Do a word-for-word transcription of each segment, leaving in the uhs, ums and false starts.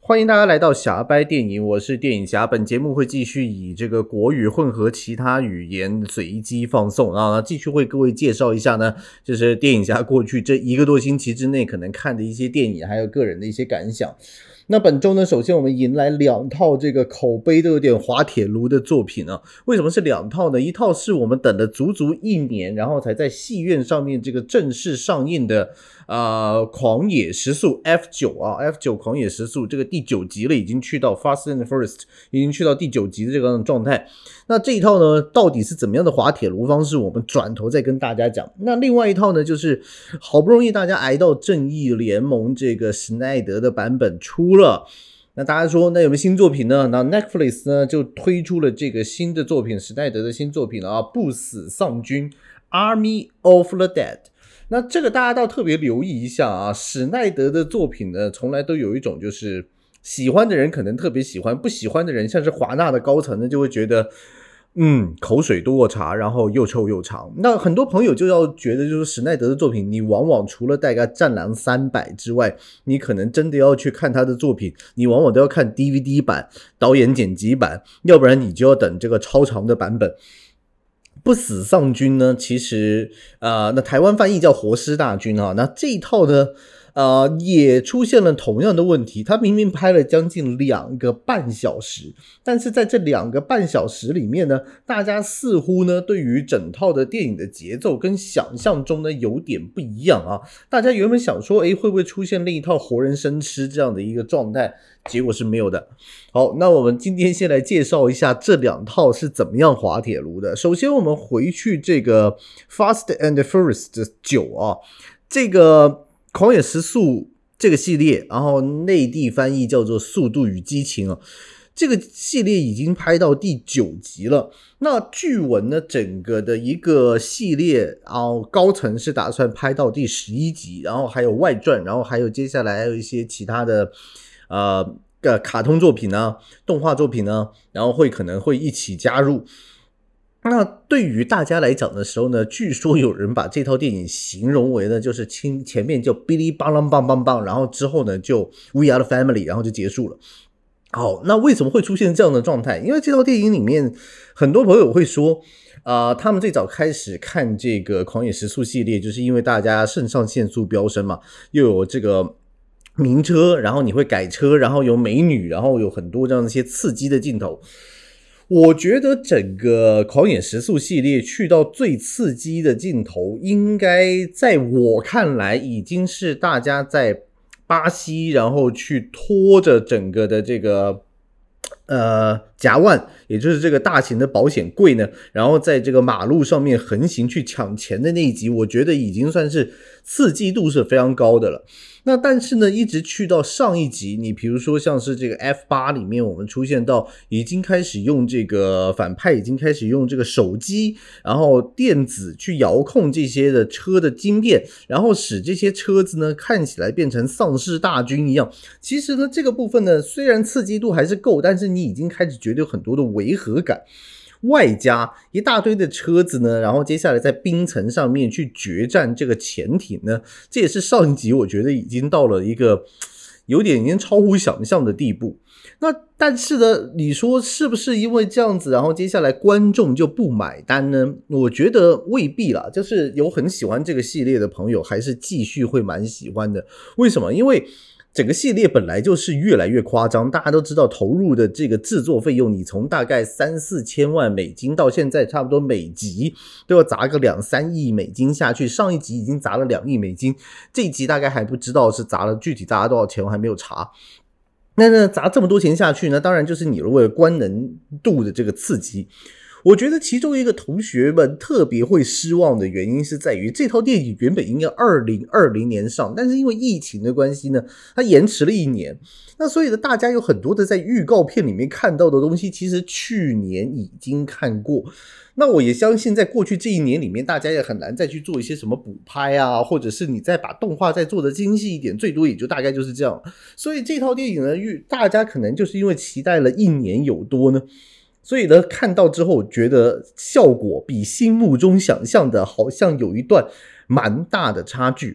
欢迎大家来到侠掰电影，我是电影侠。本节目会继续以这个国语混合其他语言随机放送啊，继续为各位介绍一下呢，就是电影侠过去这一个多星期之内可能看的一些电影，还有个人的一些感想。那本周呢，首先我们迎来两套这个口碑都有点滑铁卢的作品啊。为什么是两套呢？一套是我们等了足足一年，然后才在戏院上面这个正式上映的呃狂野时速 F 九 啊 F 九 狂野时速这个第九集了，已经去到 Fast and Furious 已经去到第九集的这个状态。那这一套呢，到底是怎么样的滑铁卢方式，我们转头再跟大家讲。那另外一套呢，就是好不容易大家挨到正义联盟这个史奈德的版本出了，那大家说那有没有新作品呢？那 Netflix 呢就推出了这个新的作品，史奈德的新作品啊，不死丧军 Army of the Dead。那这个大家倒特别留意一下啊，史奈德的作品呢，从来都有一种就是喜欢的人可能特别喜欢，不喜欢的人像是华纳的高层呢，就会觉得嗯，口水多过茶，然后又臭又长。那很多朋友就要觉得，就是史奈德的作品，你往往除了大概战狼三百之外，你可能真的要去看他的作品，你往往都要看 D V D 版、导演剪辑版，要不然你就要等这个超长的版本。不死丧军呢，其实呃，那台湾翻译叫活尸大军啊。那这一套呢，呃，也出现了同样的问题。他明明拍了将近两个半小时，但是在这两个半小时里面呢，大家似乎呢对于整套的电影的节奏跟想象中呢有点不一样啊。大家原本想说，诶，会不会出现另一套活人生吃这样的一个状态？结果是没有的。好，那我们今天先来介绍一下这两套是怎么样滑铁卢的。首先我们回去这个 Fast and Furious 的九啊，这个狂野时速这个系列，然后内地翻译叫做速度与激情啊，这个系列已经拍到第九集了。那据闻呢，整个的一个系列，然后高层是打算拍到第十一集，然后还有外传，然后还有接下来还有一些其他的呃卡通作品啊、动画作品啊，然后会可能会一起加入。那对于大家来讲的时候呢，据说有人把这套电影形容为呢，就是前面就哔哩吧啷棒棒棒，然后之后呢就 We are the family， 然后就结束了。好，那为什么会出现这样的状态？因为这套电影里面很多朋友会说呃，他们最早开始看这个狂野时速系列，就是因为大家肾上腺素飙升嘛，又有这个名车，然后你会改车，然后有美女，然后有很多这样一些刺激的镜头。我觉得整个狂野时速系列去到最刺激的镜头，应该在我看来已经是大家在巴西然后去拖着整个的这个呃夹万，也就是这个大型的保险柜呢，然后在这个马路上面横行去抢钱的那一集，我觉得已经算是刺激度是非常高的了。那但是呢，一直去到上一集，你比如说像是这个 F 八 里面，我们出现到已经开始用这个反派已经开始用这个手机，然后电子去遥控这些的车的晶片，然后使这些车子呢看起来变成丧尸大军一样。其实呢，这个部分呢虽然刺激度还是够，但是你已经开始觉得有很多的违和感。外加一大堆的车子呢，然后接下来在冰层上面去决战这个潜艇呢，这也是上一集我觉得已经到了一个有点已经超乎想象的地步。那但是呢，你说是不是因为这样子，然后接下来观众就不买单呢？我觉得未必啦，就是有很喜欢这个系列的朋友还是继续会蛮喜欢的。为什么？因为整个系列本来就是越来越夸张，大家都知道投入的这个制作费用，你从大概三四千万美金到现在差不多每集都要砸个两三亿美金下去，上一集已经砸了两亿美金，这一集大概还不知道是砸了具体砸了多少钱，我还没有查。那呢砸这么多钱下去呢，当然就是你为了观能度的这个刺激。我觉得其中一个同学们特别会失望的原因是在于，这套电影原本应该二零二零年上，但是因为疫情的关系呢，它延迟了一年。那所以呢，大家有很多的在预告片里面看到的东西，其实去年已经看过。那我也相信在过去这一年里面，大家也很难再去做一些什么补拍啊，或者是你再把动画再做得精细一点，最多也就大概就是这样。所以这套电影呢，大家可能就是因为期待了一年有多呢，所以呢，看到之后觉得效果比心目中想象的好像有一段蛮大的差距。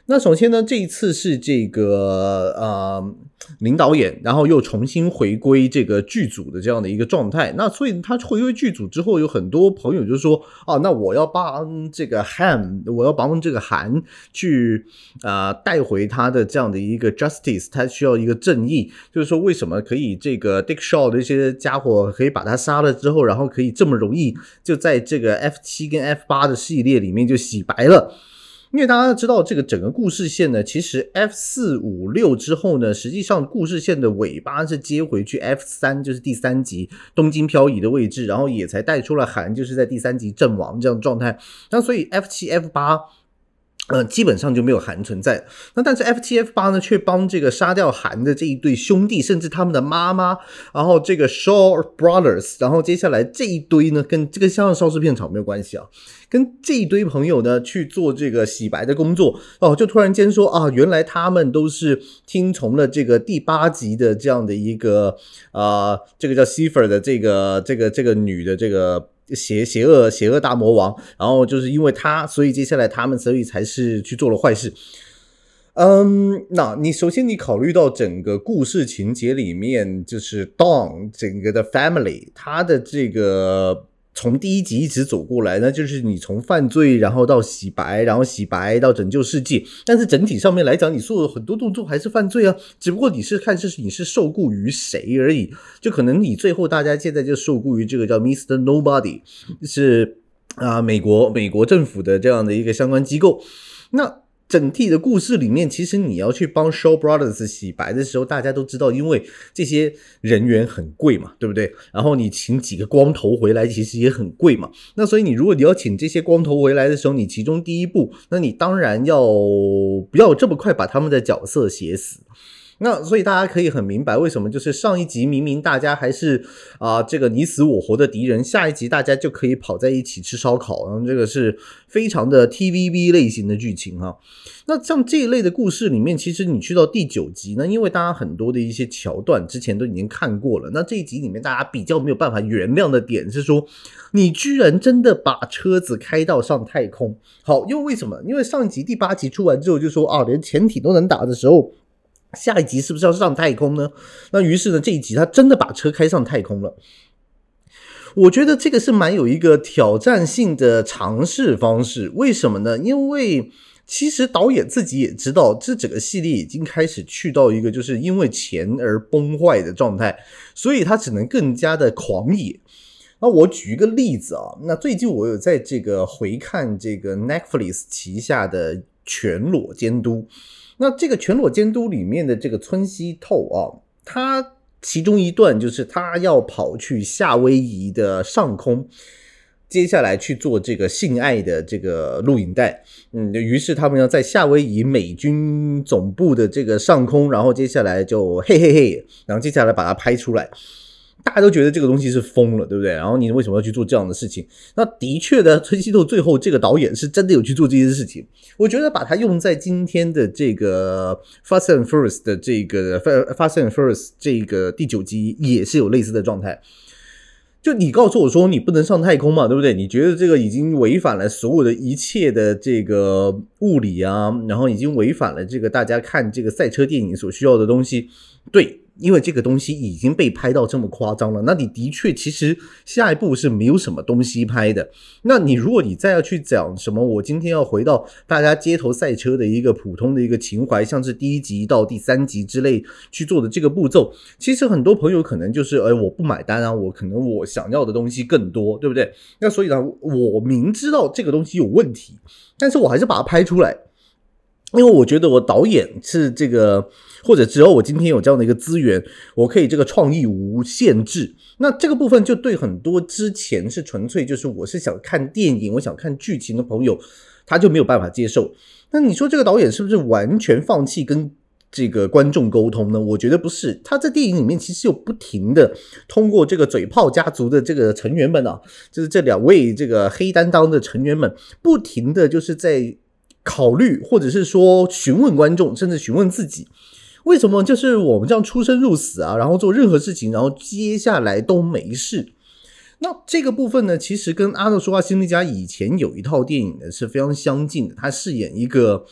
那首先呢，这一次是这个呃林导演，然后又重新回归这个剧组的这样的一个状态。那所以他回归剧组之后，有很多朋友就说啊，那我要帮这个 Han， 我要帮这个韩去啊、呃、带回他的这样的一个 justice， 他需要一个正义，就是说为什么可以这个 Dick Shaw 的这些家伙可以把他杀了之后，然后可以这么容易就在这个 F 七 跟 F 八 的系列里面就洗白了。因为大家知道这个整个故事线呢，其实 F 四 五 六之后呢，实际上故事线的尾巴是接回去 F 三， 就是第三集东京漂移的位置，然后也才带出了韩就是在第三集阵亡这样的状态。那所以 F 七 F 八呃，基本上就没有韩存在。那但是 F 七 F 八 呢，却帮这个杀掉韩的这一对兄弟，甚至他们的妈妈，然后这个 Shaw Brothers， 然后接下来这一堆呢，跟这个像邵氏片场没有关系啊，跟这一堆朋友呢去做这个洗白的工作哦，就突然间说啊，原来他们都是听从了这个第八集的这样的一个呃，这个叫 Cipher 的这个这个这个女的这个。邪邪恶邪恶大魔王，然后就是因为他，所以接下来他们所以才是去做了坏事。嗯，那你首先你考虑到整个故事情节里面，就是 Dawn 整个的 family， 他的这个从第一集一直走过来，那就是你从犯罪，然后到洗白，然后洗白到拯救世界。但是整体上面来讲，你做的很多动作还是犯罪啊，只不过你是看是你是受雇于谁而已。就可能你最后大家现在就受雇于这个叫 Mister Nobody， 是啊、呃、美国美国政府的这样的一个相关机构。那整体的故事里面，其实你要去帮 Shaw Brothers 洗白的时候，大家都知道，因为这些人员很贵嘛，对不对？然后你请几个光头回来，其实也很贵嘛。那所以你如果你要请这些光头回来的时候，你其中第一步，那你当然要不要这么快把他们的角色写死。那所以大家可以很明白为什么就是上一集明明大家还是啊、呃、这个你死我活的敌人，下一集大家就可以跑在一起吃烧烤，然后这个是非常的 T V B 类型的剧情哈。那像这一类的故事里面，其实你去到第九集呢，因为大家很多的一些桥段之前都已经看过了，那这一集里面大家比较没有办法原谅的点是说，你居然真的把车子开到上太空。好，因为为什么？因为上一集第八集出完之后就说啊，连潜艇都能打的时候，下一集是不是要上太空呢？那于是呢，这一集他真的把车开上太空了。我觉得这个是蛮有一个挑战性的尝试方式。为什么呢？因为其实导演自己也知道，这整个系列已经开始去到一个就是因为钱而崩坏的状态，所以他只能更加的狂野。那我举一个例子啊，那最近我有在这个回看这个 Netflix 旗下的全裸监督。那这个全裸监督里面的这个村西透啊，他其中一段就是他要跑去夏威夷的上空，接下来去做这个性爱的这个录影带。嗯，于是他们要在夏威夷美军总部的这个上空，然后接下来就嘿嘿嘿，然后接下来把它拍出来。大家都觉得这个东西是疯了，对不对？然后你为什么要去做这样的事情？那的确的，村西透最后这个导演是真的有去做这件事情。我觉得把它用在今天的这个 Fast and Furious 的这个 Fast and Furious 这个第九集也是有类似的状态。就你告诉我说你不能上太空嘛，对不对？你觉得这个已经违反了所有的一切的这个物理啊，然后已经违反了这个大家看这个赛车电影所需要的东西。对，因为这个东西已经被拍到这么夸张了，那你的确其实下一步是没有什么东西拍的。那你如果你再要去讲什么我今天要回到大家街头赛车的一个普通的一个情怀，像是第一集到第三集之类去做的这个步骤，其实很多朋友可能就是哎，我不买单啊，我可能我想要的东西更多，对不对？那所以呢，我明知道这个东西有问题，但是我还是把它拍出来。因为我觉得我导演是这个，或者只要我今天有这样的一个资源，我可以这个创意无限制。那这个部分就对很多之前是纯粹就是我是想看电影，我想看剧情的朋友，他就没有办法接受。那你说这个导演是不是完全放弃跟这个观众沟通呢？我觉得不是，他在电影里面其实有不停的通过这个嘴炮家族的这个成员们啊，就是这两位这个黑担当的成员们，不停的就是在考虑，或者是说询问观众，甚至询问自己，为什么就是我们这样出生入死啊，然后做任何事情，然后接下来都没事。那这个部分呢，其实跟阿诺·舒华辛力加以前有一套电影呢是非常相近的。他饰演一个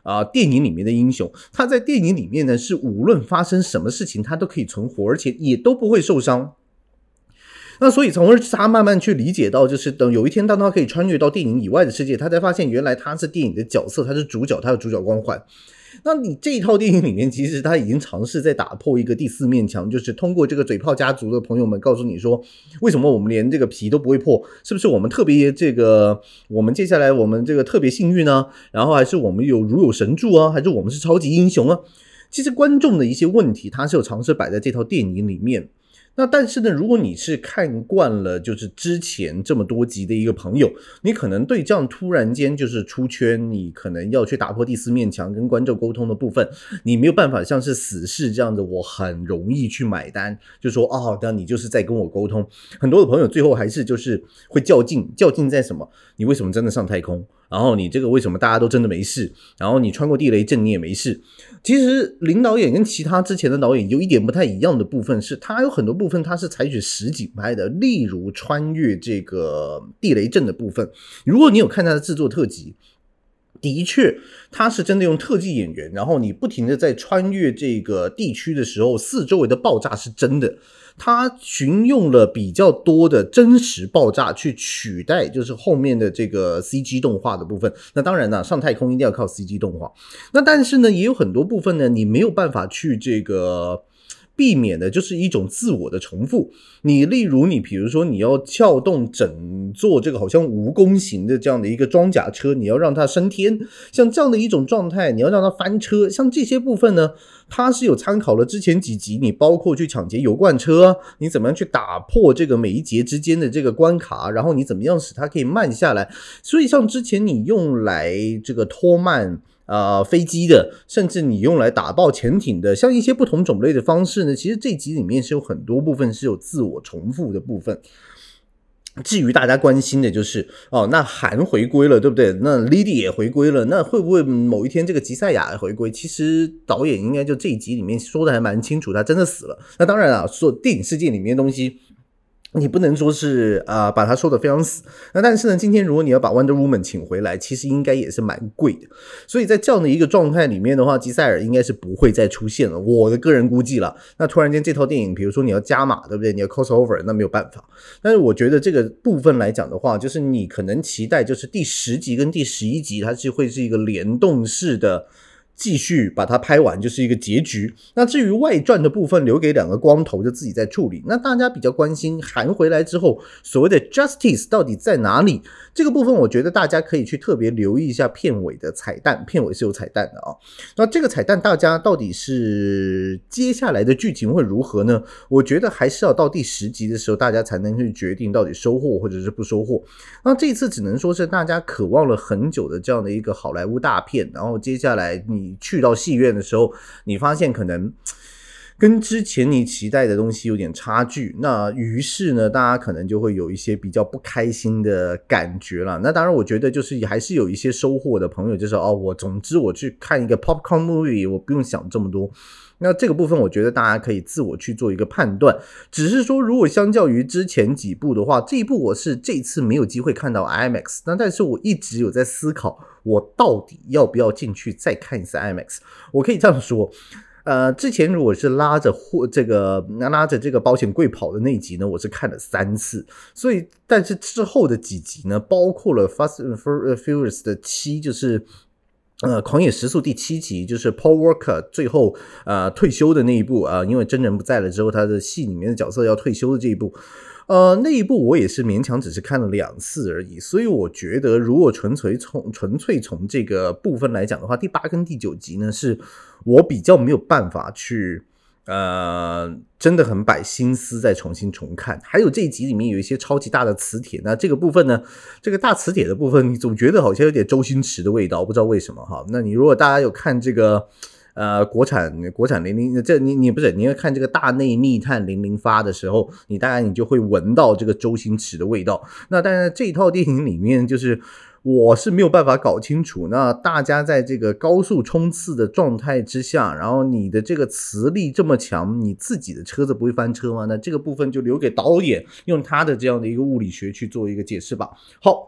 啊、呃、电影里面的英雄，他在电影里面呢是无论发生什么事情他都可以存活，而且也都不会受伤。那所以从而他慢慢去理解到，就是等有一天当他可以穿越到电影以外的世界，他才发现原来他是电影的角色，他是主角，他有主角光环。那你这一套电影里面，其实他已经尝试在打破一个第四面墙，就是通过这个嘴炮家族的朋友们告诉你说，为什么我们连这个皮都不会破？是不是我们特别这个，我们接下来我们这个特别幸运呢？然后还是我们有如有神助啊？还是我们是超级英雄啊？其实观众的一些问题，他是有尝试摆在这套电影里面。那但是呢，如果你是看惯了就是之前这么多集的一个朋友，你可能对这样突然间就是出圈，你可能要去打破第四面墙跟观众沟通的部分，你没有办法像是死侍这样的，我很容易去买单，就说哦，那你就是在跟我沟通。很多的朋友最后还是就是会较劲，较劲在什么？你为什么真的上太空？然后你这个为什么大家都真的没事？然后你穿过地雷阵你也没事。其实林导演跟其他之前的导演有一点不太一样的部分是，他有很多部分他是采取实景拍的，例如穿越这个地雷阵的部分。如果你有看他的制作特辑，的确他是真的用特技演员，然后你不停的在穿越这个地区的时候，四周围的爆炸是真的。他循用了比较多的真实爆炸去取代就是后面的这个 C G 动画的部分。那当然啦，上太空一定要靠 C G 动画。那但是呢，也有很多部分呢，你没有办法去这个避免的，就是一种自我的重复。你例如你比如说你要撬动整座这个好像蜈蚣型的这样的一个装甲车，你要让它升天，像这样的一种状态，你要让它翻车，像这些部分呢，它是有参考了之前几集，你包括去抢劫油罐车，你怎么样去打破这个每一节之间的这个关卡，然后你怎么样使它可以慢下来。所以像之前你用来这个拖慢呃，飞机的，甚至你用来打爆潜艇的，像一些不同种类的方式呢，其实这集里面是有很多部分是有自我重复的部分。至于大家关心的就是哦，那韩回归了，对不对？那 Lily 也回归了，那会不会某一天这个吉赛亚也回归？其实导演应该就这一集里面说的还蛮清楚，他真的死了。那当然啊，说电影世界里面的东西，你不能说是啊、呃、把它说得非常死。那但是呢，今天如果你要把 Wonder Woman 请回来，其实应该也是蛮贵的。所以在这样的一个状态里面的话，吉赛尔应该是不会再出现了，我的个人估计了。那突然间这套电影，比如说你要加码，对不对？你要 crossover， 那没有办法。但是我觉得这个部分来讲的话，就是你可能期待就是第十集跟第十一集，它是会是一个联动式的。继续把它拍完就是一个结局。那至于外传的部分留给两个光头就自己在处理。那大家比较关心韩回来之后所谓的 justice 到底在哪里，这个部分我觉得大家可以去特别留意一下片尾的彩蛋，片尾是有彩蛋的啊。那这个彩蛋大家到底是接下来的剧情会如何呢？我觉得还是要到第十集的时候大家才能去决定到底收获或者是不收获。那这一次只能说是大家渴望了很久的这样的一个好莱坞大片，然后接下来你你去到戏院的时候，你发现可能跟之前你期待的东西有点差距，那于是呢，大家可能就会有一些比较不开心的感觉了。那当然，我觉得就是还是有一些收获的朋友，就是哦，我总之我去看一个 popcorn movie， 我不用想这么多。那这个部分我觉得大家可以自我去做一个判断，只是说如果相较于之前几部的话，这一部我是这一次没有机会看到 IMAX， 那但是我一直有在思考我到底要不要进去再看一次 IMAX。 我可以这样说，呃，之前如果是拉着或这个拉着这个保险柜跑的那一集呢，我是看了三次，所以但是之后的几集呢，包括了 Fast and Furious 的七，就是呃，狂野时速第七集，就是 Paul Walker 最后呃退休的那一部啊、呃，因为真人不在了之后，他的戏里面的角色要退休的这一部，呃，那一部我也是勉强只是看了两次而已，所以我觉得如果纯粹从纯粹从这个部分来讲的话，第八跟第九集呢，是我比较没有办法去。呃，真的很摆心思再重新重看。还有这一集里面有一些超级大的磁铁，那这个部分呢，这个大磁铁的部分，你总觉得好像有点周星驰的味道，不知道为什么哈。那你如果大家有看这个呃国产国产零零，这你你不是你要看这个大内密探零零发的时候，你大概你就会闻到这个周星驰的味道。那但是这一套电影里面就是。我是没有办法搞清楚，那大家在这个高速冲刺的状态之下，然后你的这个磁力这么强，你自己的车子不会翻车吗？那这个部分就留给导演用他的这样的一个物理学去做一个解释吧。好，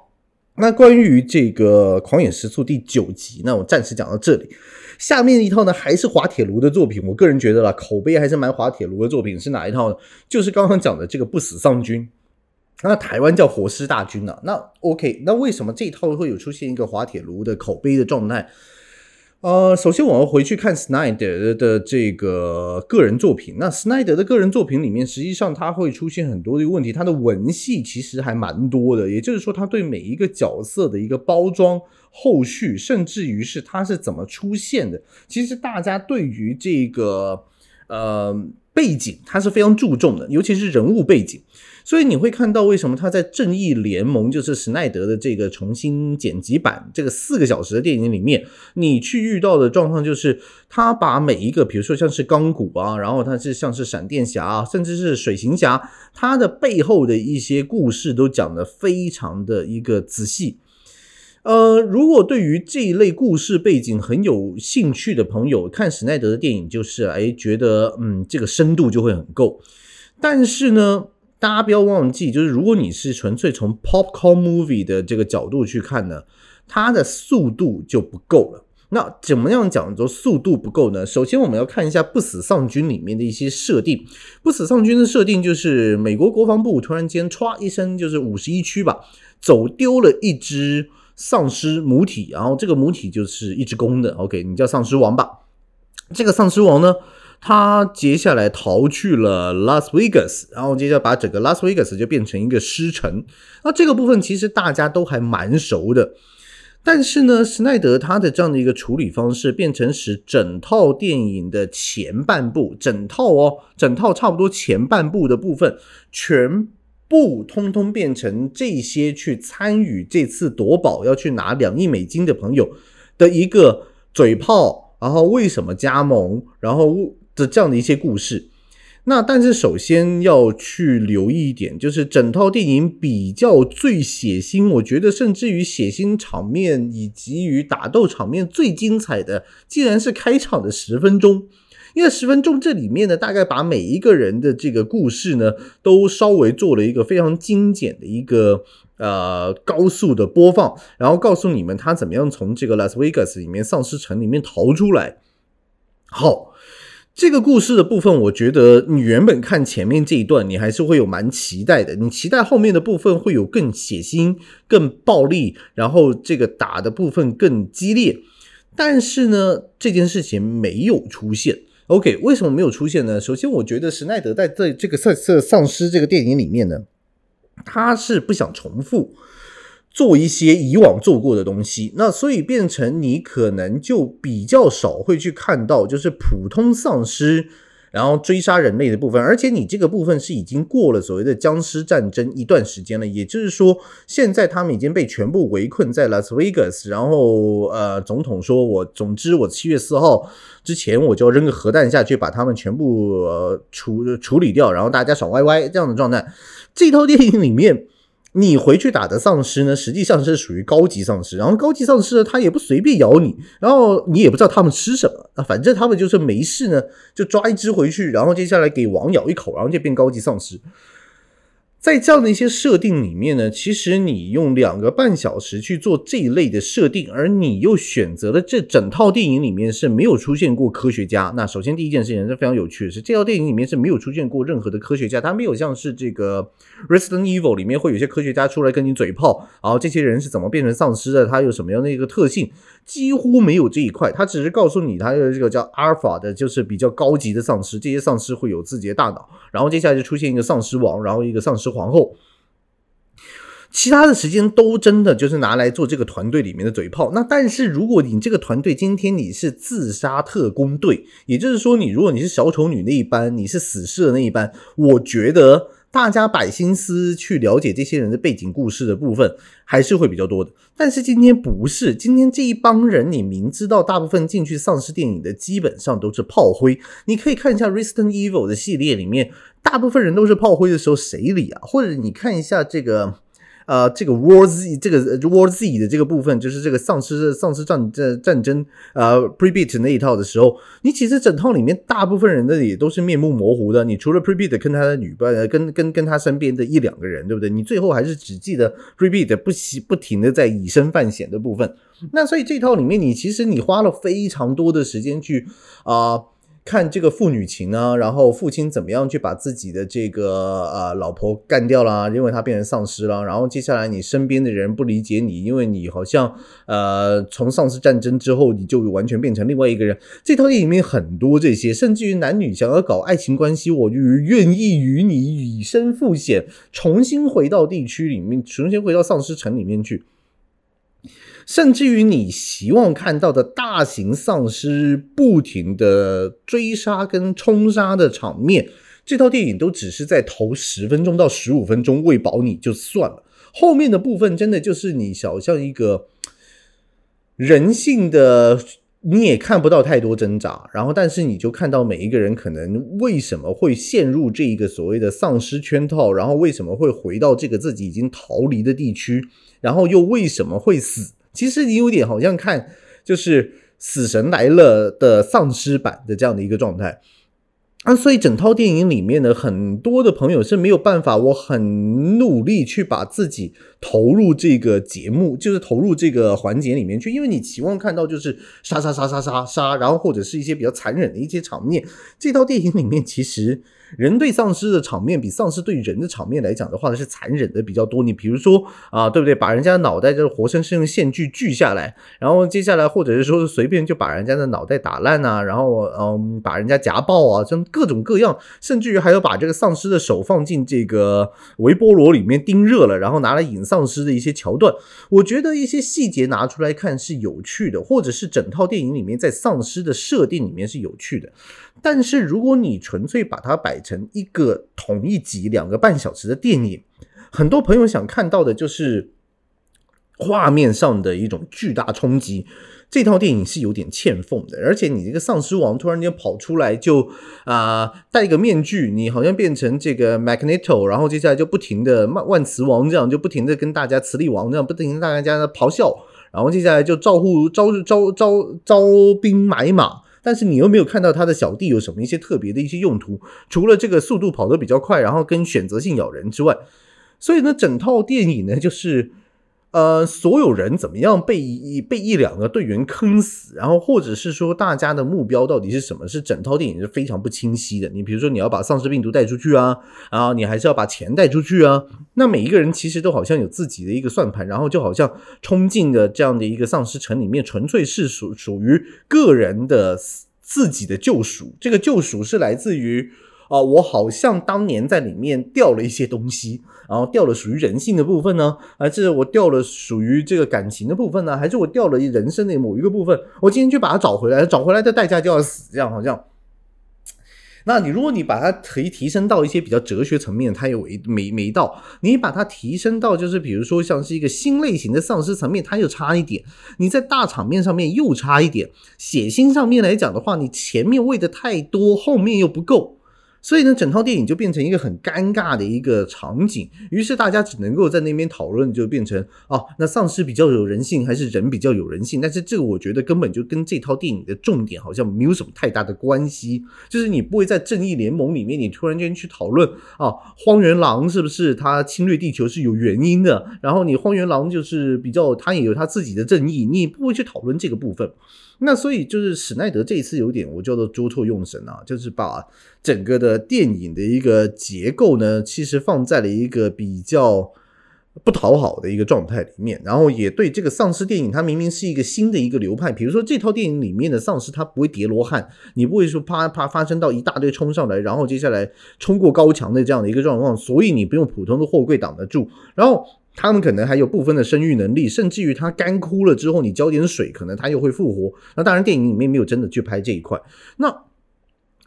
那关于这个《狂野时速》第九集，那我暂时讲到这里。下面一套呢，还是滑铁卢的作品，我个人觉得啦，口碑还是蛮滑铁卢的作品，是哪一套呢？就是刚刚讲的这个不死丧军。那台湾叫活尸大军啊。那 OK， 那为什么这一套会有出现一个滑铁卢的口碑的状态？呃，首先我要回去看 Snyder 的这个个人作品。那 Snyder 的个人作品里面，实际上他会出现很多的问题，他的文戏其实还蛮多的，也就是说他对每一个角色的一个包装、后续，甚至于是他是怎么出现的，其实大家对于这个呃背景他是非常注重的，尤其是人物背景。所以你会看到为什么他在正义联盟，就是史奈德的这个重新剪辑版这个四个小时的电影里面，你去遇到的状况就是他把每一个比如说像是钢骨啊，然后他是像是闪电侠啊，甚至是水行侠，他的背后的一些故事都讲得非常的一个仔细。呃，如果对于这一类故事背景很有兴趣的朋友，看史奈德的电影就是哎觉得嗯这个深度就会很够。但是呢，大家不要忘记，就是如果你是纯粹从 popcorn movie 的这个角度去看呢，它的速度就不够了。那怎么样讲说速度不够呢？首先我们要看一下不死丧军里面的一些设定。不死丧军的设定就是美国国防部突然间唰一声，就是五十一区吧，走丢了一只丧尸母体，然后这个母体就是一只公的 OK， 你叫丧尸王吧。这个丧尸王呢，他接下来逃去了拉斯维加斯，然后接下来把整个拉斯维加斯就变成一个尸城。那这个部分其实大家都还蛮熟的，但是呢，史奈德他的这样的一个处理方式，变成使整套电影的前半部，整套哦，整套差不多前半部的部分，全部通通变成这些去参与这次夺宝要去拿两亿美金的朋友的一个嘴炮，然后为什么加盟，然后的这样的一些故事。那但是首先要去留意一点，就是整套电影比较最血腥，我觉得甚至于血腥场面以及于打斗场面最精彩的，既然是开场的十分钟。因为十分钟这里面呢，大概把每一个人的这个故事呢，都稍微做了一个非常精简的一个呃高速的播放，然后告诉你们他怎么样从这个拉斯维加斯里面丧尸城里面逃出来。好，这个故事的部分，我觉得你原本看前面这一段，你还是会有蛮期待的，你期待后面的部分会有更血腥、更暴力，然后这个打的部分更激烈。但是呢，这件事情没有出现。OK， 为什么没有出现呢？首先我觉得史奈德在这个丧尸这个电影里面呢，他是不想重复做一些以往做过的东西，那所以变成你可能就比较少会去看到就是普通丧尸然后追杀人类的部分，而且你这个部分是已经过了所谓的僵尸战争一段时间了，也就是说现在他们已经被全部围困在拉斯维加斯，然后呃，总统说我总之我七月四号之前我就扔个核弹下去把他们全部、呃、处处理掉，然后大家爽歪歪这样的状态。这套电影里面你回去打的丧尸呢，实际上是属于高级丧尸，然后高级丧尸呢，他也不随便咬你，然后你也不知道他们吃什么啊，反正他们就是没事呢，就抓一只回去，然后接下来给王咬一口，然后就变高级丧尸。在这样的一些设定里面呢，其实你用两个半小时去做这一类的设定，而你又选择了这整套电影里面是没有出现过科学家。那首先第一件事情是非常有趣的是，这套电影里面是没有出现过任何的科学家，它没有像是这个 Resident Evil 里面会有些科学家出来跟你嘴炮，然后这些人是怎么变成丧尸的，它有什么样的一个特性，几乎没有这一块。它只是告诉你它的这个叫 Alpha 的，就是比较高级的丧尸，这些丧尸会有自己的大脑，然后接下来就出现一个丧尸王，然后一个丧尸皇后，其他的时间都真的就是拿来做这个团队里面的嘴炮。那但是如果你这个团队今天你是自杀特工队，也就是说你如果你是小丑女那一班，你是死侍的那一班，我觉得大家摆心思去了解这些人的背景故事的部分还是会比较多的。但是今天不是，今天这一帮人你明知道大部分进去丧尸电影的基本上都是炮灰，你可以看一下 Resident Evil 的系列里面大部分人都是炮灰的时候谁理啊？或者你看一下这个呃这个 War Z 这个 War Z 的这个部分，就是这个丧尸丧尸战战争呃 Pripyat 那一套的时候，你其实整套里面大部分人的也都是面目模糊的，你除了 Pripyat 跟他的女伴跟跟跟他身边的一两个人，对不对？你最后还是只记得 Pripyat 不惜不停的在以身犯险的部分。那所以这套里面你其实你花了非常多的时间去啊、呃看这个父女情啊，然后父亲怎么样去把自己的这个呃老婆干掉啦，因为他变成丧尸了，然后接下来你身边的人不理解你，因为你好像呃从丧尸战争之后你就完全变成另外一个人。这套电影里面很多这些，甚至于男女想要搞爱情关系，我就愿意与你以身赴险，重新回到地区里面，重新回到丧尸城里面去。甚至于你希望看到的大型丧尸不停的追杀跟冲杀的场面，这套电影都只是在头十分钟到十五分钟喂饱你就算了，后面的部分真的就是你好像一个人性的，你也看不到太多挣扎，然后但是你就看到每一个人可能为什么会陷入这个所谓的丧尸圈套，然后为什么会回到这个自己已经逃离的地区，然后又为什么会死。其实你有点好像看就是死神来了的丧尸版的这样的一个状态啊，所以整套电影里面呢，很多的朋友是没有办法，我很努力去把自己投入这个节目，就是投入这个环节里面去，因为你期望看到就是杀杀杀杀杀杀，然后或者是一些比较残忍的一些场面。这套电影里面其实人对丧尸的场面比丧尸对人的场面来讲的话是残忍的比较多。你比如说啊、呃，对不对？把人家的脑袋就是活生生用线锯锯下来，然后接下来或者是说随便就把人家的脑袋打烂啊，然后嗯把人家夹爆啊，这各种各样，甚至于还有把这个丧尸的手放进这个微波炉里面叮热了，然后拿来引丧尸的一些桥段。我觉得一些细节拿出来看是有趣的，或者是整套电影里面在丧尸的设定里面是有趣的。但是如果你纯粹把它摆成一个同一集两个半小时的电影，很多朋友想看到的就是画面上的一种巨大冲击，这套电影是有点欠奉的。而且你这个丧尸王突然间跑出来就啊、呃、戴个面具，你好像变成这个 Magneto， 然后接下来就不停的万磁王这样就不停的跟大家磁力王这样不停的大家咆哮，然后接下来就招呼招招招招兵买马。但是你又没有看到他的小弟有什么一些特别的一些用途，除了这个速度跑得比较快，然后跟选择性咬人之外。所以呢，整套电影呢就是呃，所有人怎么样被一被一两个队员坑死，然后或者是说大家的目标到底是什么，是整套电影是非常不清晰的。你比如说你要把丧尸病毒带出去啊，然后你还是要把钱带出去啊，那每一个人其实都好像有自己的一个算盘，然后就好像冲进的这样的一个丧尸城里面，纯粹是属属于个人的自己的救赎。这个救赎是来自于啊、呃，我好像当年在里面掉了一些东西，然后掉了属于人性的部分呢，还是我掉了属于这个感情的部分呢，还是我掉了人生的某一个部分，我今天去把它找回来，找回来的代价就要死，这样好像。那你如果你把它可以提升到一些比较哲学层面，它有没没到，你把它提升到就是比如说像是一个新类型的丧尸层面，它又差一点，你在大场面上面又差一点，血腥上面来讲的话，你前面喂的太多，后面又不够。所以呢，整套电影就变成一个很尴尬的一个场景，于是大家只能够在那边讨论，就变成哦，那丧尸比较有人性还是人比较有人性？但是这个我觉得根本就跟这套电影的重点好像没有什么太大的关系，就是你不会在正义联盟里面，你突然间去讨论啊，荒原狼是不是他侵略地球是有原因的？然后你荒原狼就是比较，他也有他自己的正义，你也不会去讨论这个部分。那所以就是史奈德这一次有点我叫做捉错用神啊，就是把整个的电影的一个结构呢，其实放在了一个比较不讨好的一个状态里面，然后也对这个丧尸电影它明明是一个新的一个流派，比如说这套电影里面的丧尸它不会叠罗汉，你不会说啪啪发生到一大堆冲上来，然后接下来冲过高墙的这样的一个状况，所以你不用普通的货柜挡得住，然后他们可能还有部分的生育能力，甚至于他干枯了之后你浇点水可能他又会复活。那当然电影里面没有真的去拍这一块。那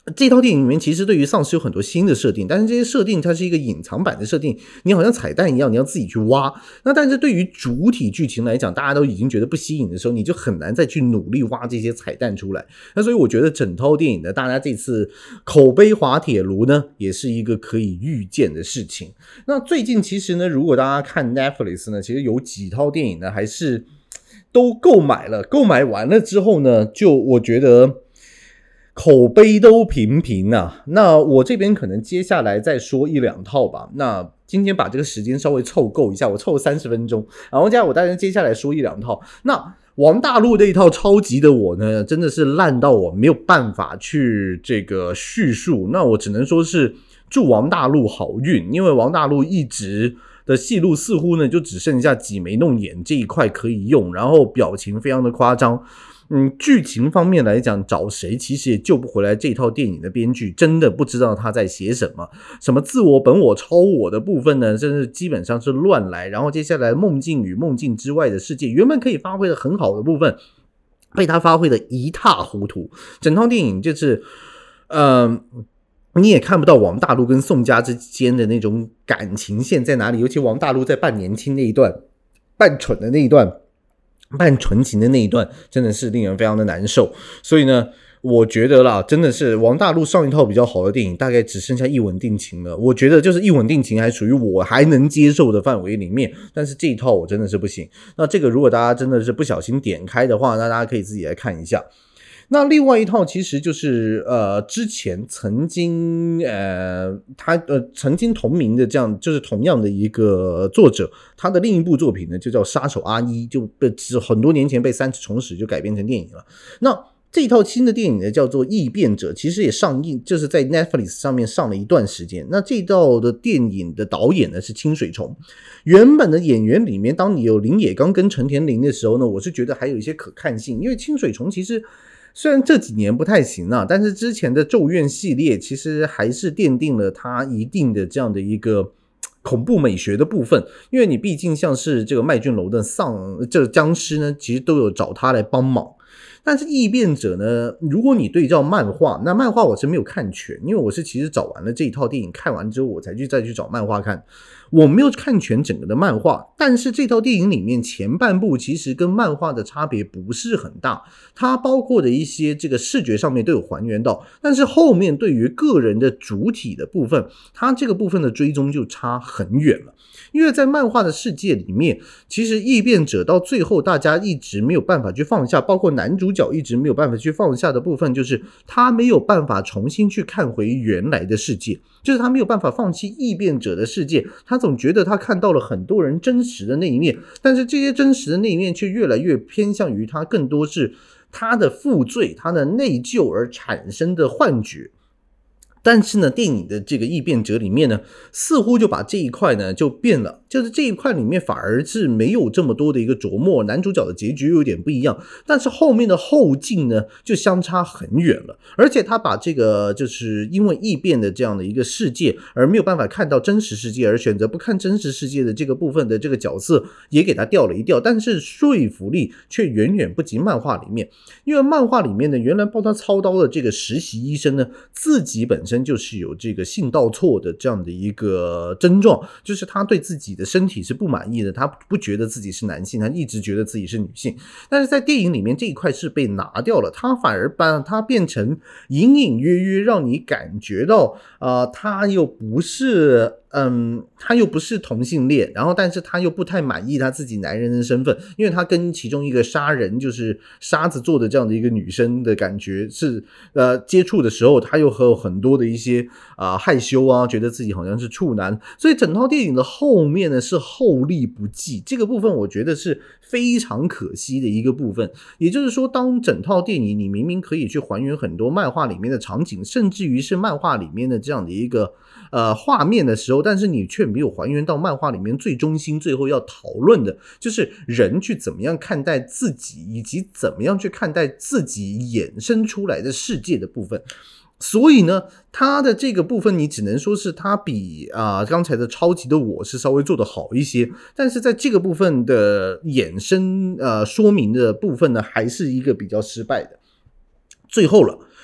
这套电影里面其实对于丧尸有很多新的设定，但是这些设定它是一个隐藏版的设定，你好像彩蛋一样，你要自己去挖。那但是对于主体剧情来讲，大家都已经觉得不吸引的时候，你就很难再去努力挖这些彩蛋出来。那所以我觉得整套电影呢，大家这次口碑滑铁卢呢，也是一个可以预见的事情。那最近其实呢，如果大家看 Netflix 呢，其实有几套电影呢，还是都购买了，购买完了之后呢，就我觉得口碑都平平啊。那我这边可能接下来再说一两套吧。那今天把这个时间稍微凑够一下，我凑三十分钟，然后这样我当然接下来说一两套。那王大陆这一套超级的我呢，真的是烂到我没有办法去这个叙述。那我只能说是祝王大陆好运，因为王大陆一直的戏路似乎呢就只剩下挤眉弄眼这一块可以用，然后表情非常的夸张。嗯，剧情方面来讲，找谁其实也救不回来这套电影的编剧，真的不知道他在写什么，什么自我、本我、超我的部分呢，真是基本上是乱来。然后接下来梦境与梦境之外的世界，原本可以发挥的很好的部分，被他发挥的一塌糊涂。整套电影就是，呃。你也看不到王大陆跟宋佳之间的那种感情线在哪里，尤其王大陆在扮年轻那一段，扮蠢的那一段，扮纯情的那一段，真的是令人非常的难受。所以呢，我觉得啦，真的是王大陆上一套比较好的电影，大概只剩下一吻定情了。我觉得就是一吻定情还属于我还能接受的范围里面，但是这一套我真的是不行。那这个如果大家真的是不小心点开的话，那大家可以自己来看一下。那另外一套其实就是呃之前曾经呃他呃曾经同名的这样就是同样的一个作者，他的另一部作品呢就叫杀手阿一，就被很多年前被三次重始就改编成电影了。那这一套新的电影呢叫做异变者，其实也上映，就是在 Netflix 上面上了一段时间。那这一套的电影的导演呢是清水崇，原本的演员里面当你有林野刚跟陈田玲的时候呢，我是觉得还有一些可看性，因为清水崇其实虽然这几年不太行啊，但是之前的咒怨系列其实还是奠定了他一定的这样的一个恐怖美学的部分，因为你毕竟像是这个麦浚龙的丧这个僵尸呢，其实都有找他来帮忙。但是异变者呢，如果你对照漫画，那漫画我是没有看全，因为我是其实找完了这一套电影，看完之后我才去再去找漫画看，我没有看全整个的漫画。但是这套电影里面前半部其实跟漫画的差别不是很大，它包括的一些这个视觉上面都有还原到，但是后面对于个人的主体的部分，它这个部分的追踪就差很远了。因为在漫画的世界里面，其实异变者到最后大家一直没有办法去放下，包括男主角一直没有办法去放下的部分，就是他没有办法重新去看回原来的世界，就是他没有办法放弃异变者的世界，他总觉得他看到了很多人真实的那一面，但是这些真实的那一面却越来越偏向于他更多是他的负罪，他的内疚而产生的幻觉。但是呢，电影的这个异变者里面呢，似乎就把这一块呢就变了，就是这一块里面反而是没有这么多的一个琢磨，男主角的结局有点不一样，但是后面的后劲呢就相差很远了，而且他把这个就是因为异变的这样的一个世界而没有办法看到真实世界，而选择不看真实世界的这个部分的这个角色也给他调了一调，但是说服力却远远不及漫画里面，因为漫画里面呢，原来帮他操刀的这个实习医生呢，自己本身就是有这个性倒错的这样的一个症状，就是他对自己的身体是不满意的，他不觉得自己是男性，他一直觉得自己是女性。但是在电影里面这一块是被拿掉了，他反而把它变成隐隐约约让你感觉到呃，他又不是嗯，他又不是同性恋，然后但是他又不太满意他自己男人的身份，因为他跟其中一个杀人就是沙子做的这样的一个女生的感觉是呃接触的时候，他又和有很多的一些啊、呃、害羞啊，觉得自己好像是处男，所以整套电影的后面呢是后力不继，这个部分我觉得是非常可惜的一个部分。也就是说，当整套电影你明明可以去还原很多漫画里面的场景，甚至于是漫画里面的这样的一个呃画面的时候，但是你却没有还原到漫画里面最中心最后要讨论的，就是人去怎么样看待自己，以及怎么样去看待自己衍生出来的世界的部分。所以呢，他的这个部分你只能说是他比啊、呃、刚才的超级的我是稍微做得好一些，但是在这个部分的衍生呃说明的部分呢，还是一个比较失败的。最后了，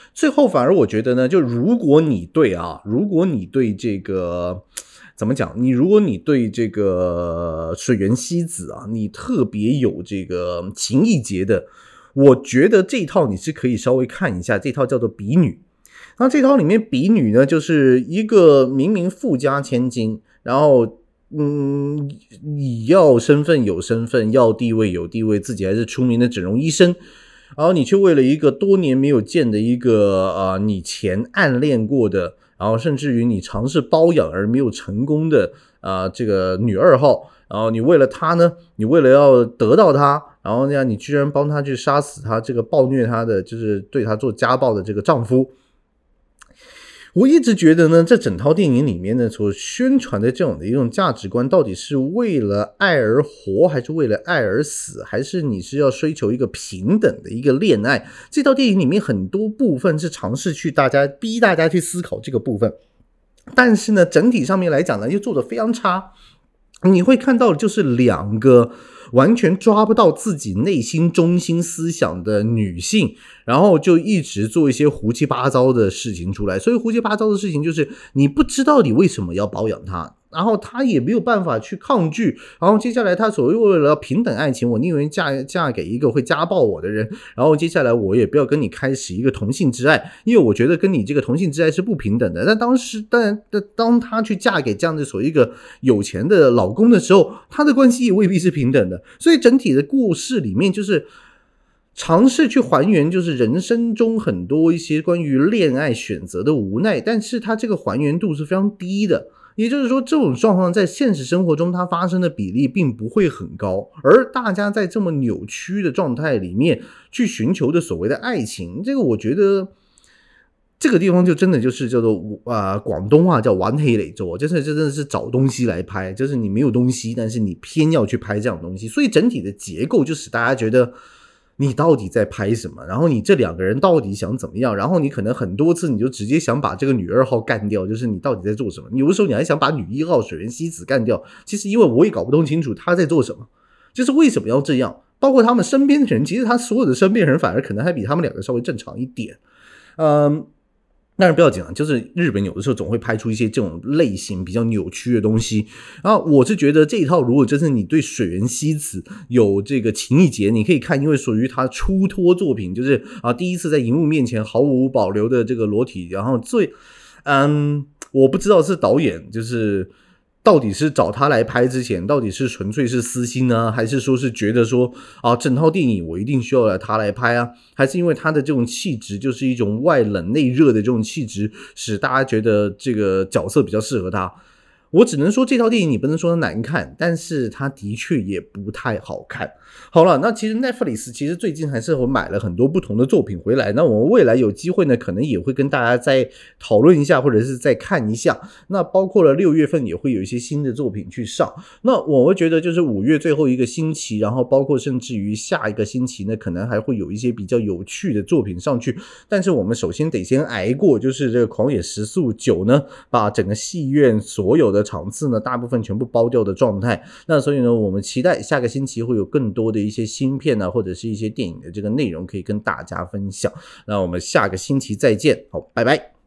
最后反而我觉得呢，就如果你对啊，如果你对这个怎么讲，你如果你对这个水原希子啊，你特别有这个情意结的，我觉得这一套你是可以稍微看一下，这套叫做比女。那这套里面比女呢，就是一个明明富家千金，然后嗯，你要身份有身份，要地位有地位，自己还是出名的整容医生，然后你却为了一个多年没有见的一个呃你前暗恋过的，然后甚至于你尝试包养而没有成功的呃这个女二号，然后你为了她呢，你为了要得到她，然后呢你居然帮她去杀死她这个暴虐她的，就是对她做家暴的这个丈夫。我一直觉得呢，这整套电影里面呢所宣传的这种的一种价值观，到底是为了爱而活，还是为了爱而死，还是你是要追求一个平等的一个恋爱？这套电影里面很多部分是尝试去大家逼大家去思考这个部分，但是呢，整体上面来讲呢，又做得非常差。你会看到就是两个完全抓不到自己内心中心思想的女性，然后就一直做一些胡七八糟的事情出来。所以胡七八糟的事情就是你不知道你为什么要包养她，然后她也没有办法去抗拒，然后接下来她所谓为了平等爱情，我宁愿嫁嫁给一个会家暴我的人，然后接下来我也不要跟你开始一个同性之爱，因为我觉得跟你这个同性之爱是不平等的。但当时但当她去嫁给这样的所谓一个有钱的老公的时候，她的关系也未必是平等的。所以整体的故事里面就是尝试去还原就是人生中很多一些关于恋爱选择的无奈，但是它这个还原度是非常低的，也就是说这种状况在现实生活中它发生的比例并不会很高，而大家在这么扭曲的状态里面去寻求的所谓的爱情，这个我觉得这个地方就真的就是叫做啊、呃，广东话叫玩黑磊州，就是真的是找东西来拍，就是你没有东西，但是你偏要去拍这样的东西，所以整体的结构就使大家觉得你到底在拍什么，然后你这两个人到底想怎么样，然后你可能很多次你就直接想把这个女二号干掉，就是你到底在做什么，有的时候你还想把女一号水原希子干掉，其实因为我也搞不懂清楚她在做什么，就是为什么要这样，包括他们身边的人，其实他所有的身边人反而可能还比他们两个稍微正常一点。嗯，当然不要紧了，就是日本有的时候总会拍出一些这种类型比较扭曲的东西。然后我是觉得这一套如果真是你对水原希子有这个情意结，你可以看，因为属于他出脱作品，就是啊第一次在荧幕面前毫无保留的这个裸体，然后最嗯，我不知道是导演就是到底是找他来拍之前，到底是纯粹是私心呢，还是说是觉得说啊，整套电影我一定需要他来拍啊？还是因为他的这种气质就是一种外冷内热的这种气质，使大家觉得这个角色比较适合他？我只能说这套电影你不能说它难看，但是它的确也不太好看。好了，那其实 Netflix 其实最近还是我买了很多不同的作品回来，那我们未来有机会呢，可能也会跟大家再讨论一下，或者是再看一下。那包括了六月份也会有一些新的作品去上。那我会觉得就是五月最后一个星期，然后包括甚至于下一个星期呢，可能还会有一些比较有趣的作品上去。但是我们首先得先挨过，就是这个狂野时速九呢，把整个戏院所有的场次呢大部分全部包掉的状态。那所以呢，我们期待下个星期会有更多的一些新片啊，或者是一些电影的这个内容可以跟大家分享。那我们下个星期再见，好，拜拜。